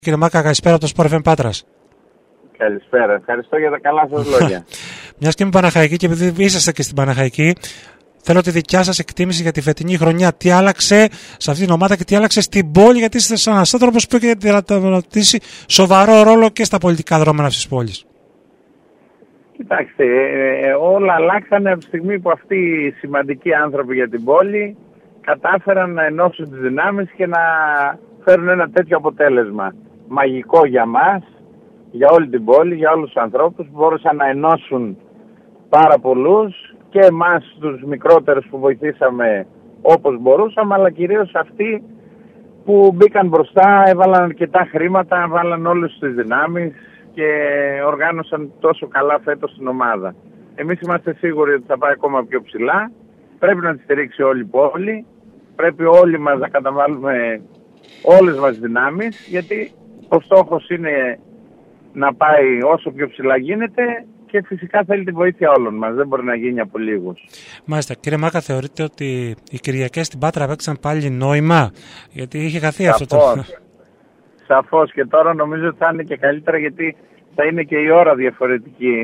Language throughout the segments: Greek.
Κύριε Μάκα, καλησπέρα από το Sport FM Πάτρας. Καλησπέρα, ευχαριστώ για τα καλά σας λόγια. Μιας και είμαι Παναχαϊκή και επειδή είσαστε και στην Παναχαϊκή, θέλω τη δικιά σας εκτίμηση για τη φετινή χρονιά. Τι άλλαξε σε αυτήν την ομάδα και τι άλλαξε στην πόλη, γιατί είστε ένας άνθρωπος που έχει διαδραματίσει σοβαρό ρόλο και στα πολιτικά δρόμενα αυτής της πόλης. Κοιτάξτε, όλα αλλάξανε από τη στιγμή που αυτοί οι σημαντικοί άνθρωποι για την πόλη κατάφεραν να ενώσουν τις δυνάμεις και να φέρουν ένα τέτοιο αποτέλεσμα. Μαγικό για μας, για όλη την πόλη, για όλους τους ανθρώπους που μπόρεσαν να ενώσουν πάρα πολλούς και εμάς τους μικρότερους που βοηθήσαμε όπως μπορούσαμε, αλλά κυρίως αυτοί που μπήκαν μπροστά, έβαλαν αρκετά χρήματα, βάλαν όλες τις δυνάμεις και οργάνωσαν τόσο καλά φέτος την ομάδα. Εμείς είμαστε σίγουροι ότι θα πάει ακόμα πιο ψηλά, πρέπει να τη στηρίξει όλη η πόλη, πρέπει όλοι μας να καταβάλουμε όλες μας τις δυνάμεις, γιατί ο στόχος είναι να πάει όσο πιο ψηλά γίνεται και φυσικά θέλει τη βοήθεια όλων μας, δεν μπορεί να γίνει από λίγους. Μάλιστα. Κύριε Μάκα, θεωρείτε ότι οι Κυριακές στην Πάτρα παίξαν πάλι νόημα, γιατί είχε χαθεί αυτό το... Σαφώς, και τώρα νομίζω ότι θα είναι και καλύτερα, γιατί θα είναι και η ώρα διαφορετική.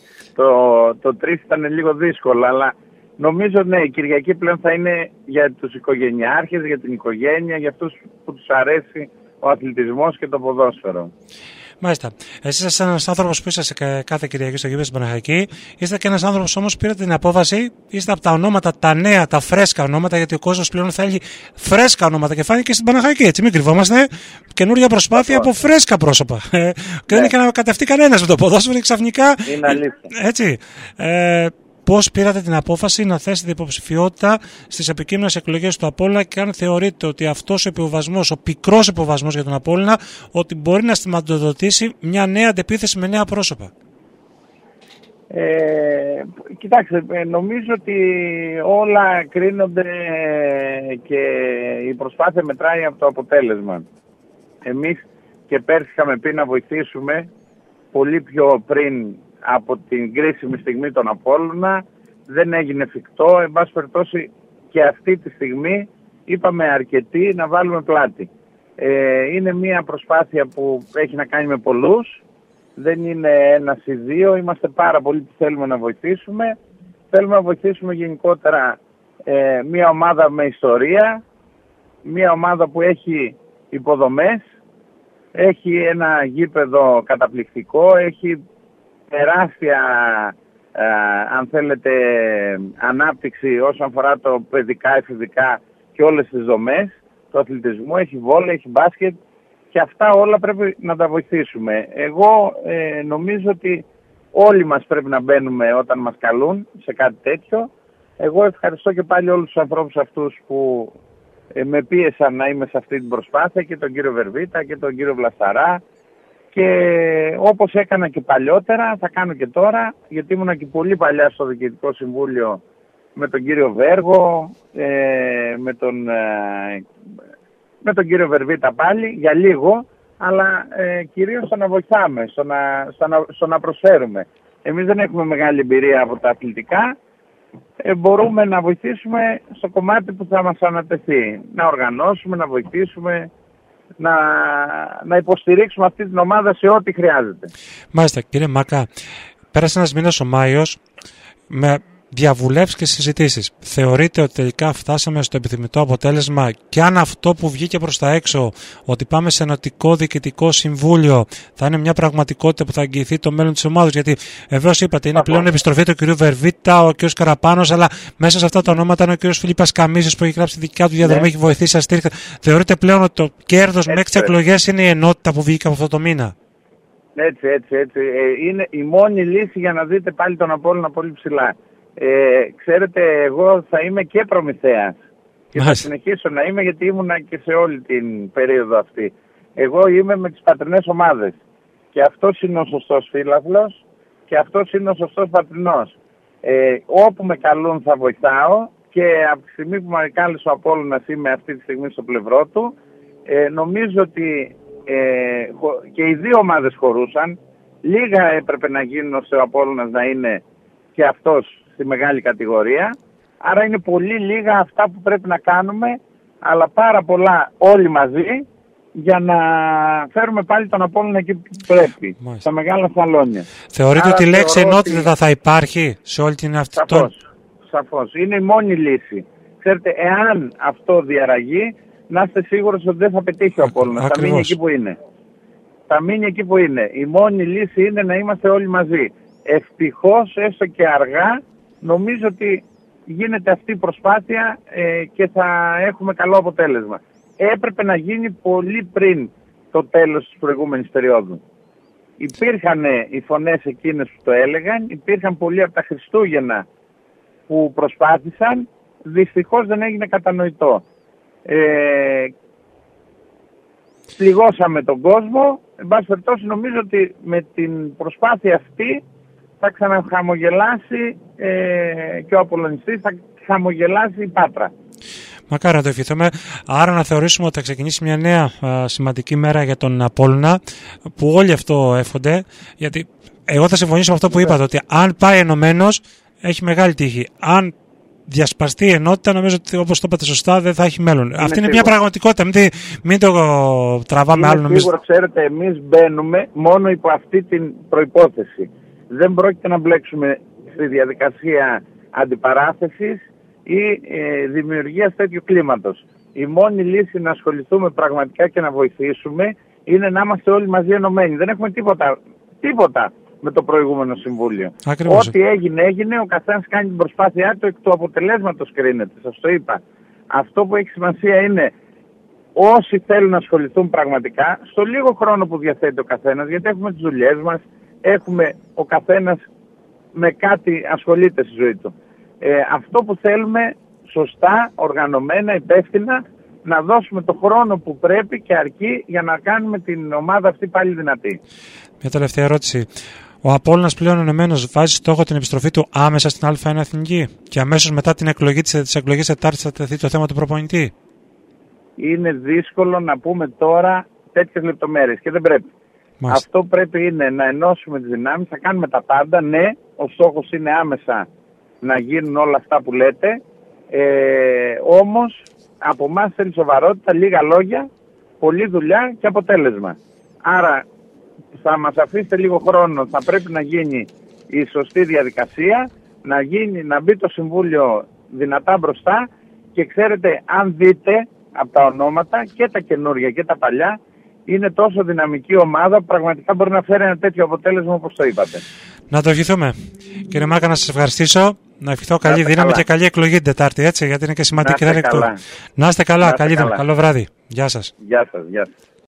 το 3 ήταν λίγο δύσκολο, αλλά νομίζω ναι, η Κυριακή πλέον θα είναι για τους οικογενειάρχες, για την οικογένεια, για αυτούς που τους αρέσει ο αθλητισμός και το ποδόσφαιρο. Μάλιστα. Εσείς είστε ένας άνθρωπος που είσαστε κάθε Κυριακή στο γήπεδο στην Παναχαϊκή. Είστε και ένας άνθρωπος όμως που πήρατε την απόφαση, είστε από τα ονόματα, τα νέα, τα φρέσκα ονόματα, γιατί ο κόσμος πλέον θέλει φρέσκα ονόματα και φάνηκε στην Παναχαϊκή. Έτσι, μην κρυβόμαστε. Καινούργια προσπάθεια από φρέσκα πρόσωπα. Και δεν είναι και να κατευτεί κανένας με το ποδόσφαιρο και ξαφνικά. Είναι αλήθεια. Έτσι. Πώς πήρατε την απόφαση να θέσετε υποψηφιότητα στις επικείμενες εκλογές του Απόλλωνα και αν θεωρείτε ότι αυτός ο επιβασμός, ο πικρός επιβασμός για τον Απόλλωνα, ότι μπορεί να στιγματοδοτήσει μια νέα αντεπίθεση με νέα πρόσωπα? Κοιτάξτε, νομίζω ότι όλα κρίνονται και η προσπάθεια μετράει από το αποτέλεσμα. Εμείς και πέρσι είχαμε πει να βοηθήσουμε πολύ πιο πριν από την κρίσιμη στιγμή των Απόλλωνα, δεν έγινε εφικτό. Εν πάση περιπτώσει και αυτή τη στιγμή είπαμε αρκετοί να βάλουμε πλάτη. Είναι μια προσπάθεια που έχει να κάνει με πολλούς, δεν είναι ένας ή δύο, είμαστε πάρα πολλοί που θέλουμε να βοηθήσουμε. Θέλουμε να βοηθήσουμε γενικότερα μια ομάδα με ιστορία, μια ομάδα που έχει υποδομές, έχει ένα γήπεδο καταπληκτικό, έχει τεράστια αν θέλετε ανάπτυξη όσον αφορά το παιδικά, εφηβικά και όλες τις δομές του αθλητισμού, έχει βόλεϊ, έχει μπάσκετ και αυτά όλα πρέπει να τα βοηθήσουμε. Εγώ νομίζω ότι όλοι μας πρέπει να μπαίνουμε όταν μας καλούν σε κάτι τέτοιο. Εγώ ευχαριστώ και πάλι όλους τους ανθρώπους αυτούς που με πίεσαν να είμαι σε αυτή την προσπάθεια, και τον κύριο Βερβίτα και τον κύριο Βλασταρά, και όπως έκανα και παλιότερα θα κάνω και τώρα, γιατί ήμουνα και πολύ παλιά στο Διοικητικό Συμβούλιο με τον κύριο Βέργο, με τον κύριο Βερβίτα πάλι για λίγο, αλλά κυρίως στο να βοηθάμε, στο να προσφέρουμε. Εμείς δεν έχουμε μεγάλη εμπειρία από τα αθλητικά, μπορούμε να βοηθήσουμε στο κομμάτι που θα μας ανατεθεί, να οργανώσουμε, να βοηθήσουμε, να υποστηρίξουμε αυτή την ομάδα σε ό,τι χρειάζεται. Μάλιστα, κύριε Μάκα, πέρασε ένας μήνας ο Μάιος με διαβουλεύσεις και συζητήσεις. Θεωρείτε ότι τελικά φτάσαμε στο επιθυμητό αποτέλεσμα, και αν αυτό που βγήκε προς τα έξω, ότι πάμε σε ενωτικό διοικητικό συμβούλιο, θα είναι μια πραγματικότητα που θα εγγυηθεί το μέλλον της ομάδας? Γιατί βεβαίως είπατε, είναι πλέον επιστροφή του κ. Βερβίτα, ο κ. Καραπάνος, αλλά μέσα σε αυτά τα ονόματα είναι ο κ. Φίλιππας Καμίζης που έχει γράψει τη δικιά του διαδρομή, έχει βοηθήσει, αστήριχτε. Θεωρείτε πλέον ότι το κέρδος μέχρι τις εκλογές είναι η ενότητα που βγήκε από αυτό το μήνα? Έτσι. Είναι η μόνη λύση για να δείτε πάλι τον Απόλλωνα πολύ ψηλά. Ξέρετε, εγώ θα είμαι και προμηθέας και θα συνεχίσω να είμαι, γιατί ήμουνα και σε όλη την περίοδο αυτή. Εγώ είμαι με τις πατρινές ομάδες και αυτός είναι ο σωστός φίλαθλος και αυτός είναι ο σωστός πατρινός. Όπου με καλούν θα βοηθάω, και από τη στιγμή που με κάλεσε ο Απόλλωνας είμαι αυτή τη στιγμή στο πλευρό του. Νομίζω ότι και οι δύο ομάδες χωρούσαν, λίγα έπρεπε να γίνουν ώστε ο Απόλλωνας να είναι και αυτός στη μεγάλη κατηγορία, άρα είναι πολύ λίγα αυτά που πρέπει να κάνουμε, αλλά πάρα πολλά όλοι μαζί για να φέρουμε πάλι τον Απόλλωνα εκεί που πρέπει, στα μεγάλα σαλόνια. Θεωρείτε ότι η λέξη ενότητα θα υπάρχει σε όλη την αυτή Σαφώς. Είναι η μόνη λύση. Ξέρετε, εάν αυτό διαραγεί, να είστε σίγουροι ότι δεν θα πετύχει ο Απόλλωνας. Θα μείνει εκεί που είναι. Η μόνη λύση είναι να είμαστε όλοι μαζί. Ευτυχώς, έστω και αργά, νομίζω ότι γίνεται αυτή η προσπάθεια και θα έχουμε καλό αποτέλεσμα. Έπρεπε να γίνει πολύ πριν το τέλος της προηγούμενης περίοδου. Υπήρχαν οι φωνές εκείνες που το έλεγαν, υπήρχαν πολλοί από τα Χριστούγεννα που προσπάθησαν, δυστυχώς δεν έγινε κατανοητό. Πληγώσαμε τον κόσμο, εν πάση περιπτώσει νομίζω ότι με την προσπάθεια αυτή θα ξαναχαμογελάσει και ο Απολλωνιστής, θα χαμογελάσει η Πάτρα. Μακάρι να το ευχηθούμε. Άρα να θεωρήσουμε ότι θα ξεκινήσει μια νέα σημαντική μέρα για τον Απόλλωνα, που όλοι αυτό εύχονται, γιατί εγώ θα συμφωνήσω με αυτό που είπατε, ότι αν πάει ενωμένος έχει μεγάλη τύχη. Αν διασπαστεί η ενότητα, νομίζω ότι, όπως το είπατε σωστά, δεν θα έχει μέλλον. Αυτή είναι μια πραγματικότητα. Μην το τραβάμε άλλο. Σίγουρα, ξέρετε, εμείς μπαίνουμε μόνο υπό αυτή την προϋπόθεση. Δεν πρόκειται να μπλέξουμε στη διαδικασία αντιπαράθεσης ή δημιουργίας τέτοιου κλίματος. Η μόνη λύση να ασχοληθούμε πραγματικά και να βοηθήσουμε είναι να είμαστε όλοι μαζί ενωμένοι. Δεν έχουμε τίποτα με το προηγούμενο συμβούλιο. Ακριβώς. Ό,τι έγινε, ο καθένας κάνει την προσπάθειά του, εκ του αποτελέσματος κρίνεται. Σας το είπα. Αυτό που έχει σημασία είναι όσοι θέλουν να ασχοληθούν πραγματικά, στο λίγο χρόνο που διαθέτει ο καθένας, γιατί έχουμε τις δουλειές μας, ο καθένας με κάτι ασχολείται στη ζωή του. Αυτό που θέλουμε σωστά, οργανωμένα, υπεύθυνα, να δώσουμε το χρόνο που πρέπει και αρκεί για να κάνουμε την ομάδα αυτή πάλι δυνατή. Μια τελευταία ερώτηση. Ο Απόλλωνας πλέον ενωμένος βάζει στόχο την επιστροφή του άμεσα στην Α1 Εθνική και αμέσως μετά την εκλογή της εκλογής Τετάρτης θα τεθεί το θέμα του προπονητή? Είναι δύσκολο να πούμε τώρα τέτοιες λεπτομέρειες και δεν πρέπει. Αυτό πρέπει είναι να ενώσουμε τις δυνάμεις, θα κάνουμε τα πάντα. Ναι, ο στόχος είναι άμεσα να γίνουν όλα αυτά που λέτε, όμως από εμάς θέλει σοβαρότητα, λίγα λόγια, πολλή δουλειά και αποτέλεσμα. Άρα θα μας αφήσετε λίγο χρόνο, θα πρέπει να γίνει η σωστή διαδικασία, να μπει το Συμβούλιο δυνατά μπροστά και ξέρετε, αν δείτε από τα ονόματα και τα καινούργια και τα παλιά, είναι τόσο δυναμική ομάδα που πραγματικά μπορεί να φέρει ένα τέτοιο αποτέλεσμα όπως το είπατε. Να το ευχηθούμε. Κύριε Μάκα, να σας ευχαριστήσω. Να ευχηθώ καλή δύναμη και καλή εκλογή την Τετάρτη, έτσι, γιατί είναι και σημαντική. Να είστε καλά. Να είστε καλά. Καλή δύναμη. Καλό βράδυ. Γεια σας. Γεια σας.